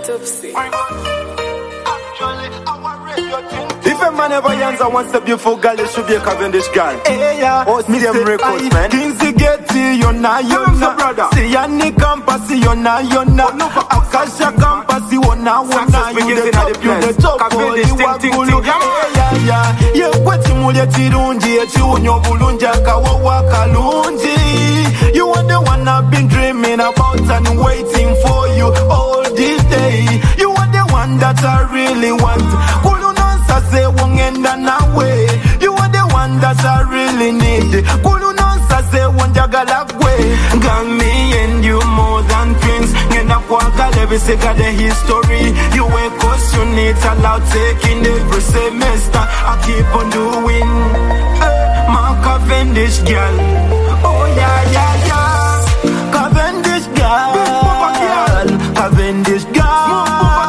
Topsy. If a man ever yans and wants a beautiful girl, it should be a Cavendish girl. Hey, yeah. Oh, medium records, man. Kinsey Getty, yona. See Yanni Campus, yona. Akasha Campus, yona. You the top, Cavendish, yeah. Yeah, kweti mulye tirunji, echiunyo bulunja kawawa kalunji. You are the one I've been dreaming about and waiting for you all this day. You are the one that I really want. Say wongenda nawe. You are the one that I really need. Kulu nonsa say wonjagala gwe. Got me and you more than twins. Ngenda kwaka levi seka the history. You were cause you need allowed taking every semester. I keep on doing my Cavendish girl. Oh yeah. Cavendish girl. Cavendish girl.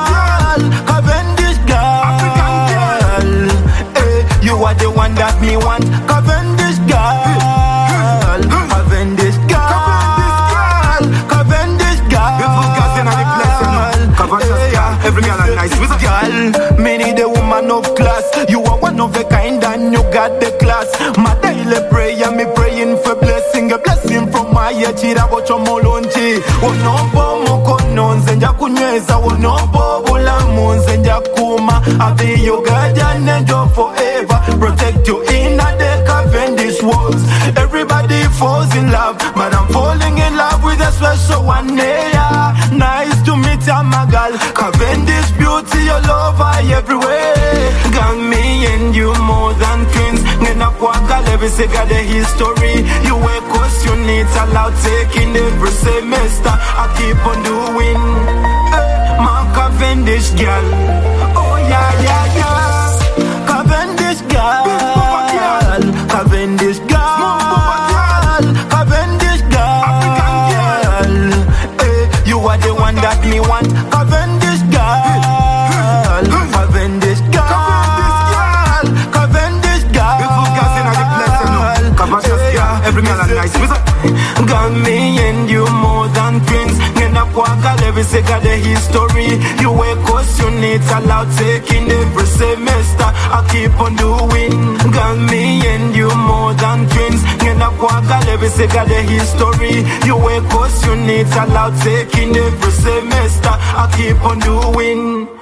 You are the one that me want. Cavendish girl. Cavendish girl. Cavendish girl. Beautiful girls in the place, you know. Cavendish girl. Every girl is nice. Girl, me need a woman of class. You are one of a kind and you got the class. My daily prayer, me praying for blessing. A blessing from my chira bocho molonchi. Wonopo mokononze nja kunyweza. Wonopo bulamunze nja kuma. I'll be your guardian angel forever. Protect you in the Cavendish walls. Everybody falls in love, but I'm falling in love with a special one. Yeah, nice to meet you, my girl. Cavendish beauty all over everywhere. Got me and you more than twins. Ngena kwaka levi seka the history. You were cause you need allowed taking every semester. I keep on doing my Cavendish girl. Oh yeah. Cavendish girl. Cavendish girl. Cavendish girl. You are the one that me want. Cavendish girl. Cavendish girl. Cavendish girl. Beautiful girls in the place, you know. Cavendish girl. Every girl is nice. Got me and you more than twins. Ngena kwaka levi seka the history. You were cause you need allowed taking every semester. I keep on doing. Got me and you more than twins. Ngena kwaka levi seka the history. You were cause you need allowed taking every semester. I keep on doing.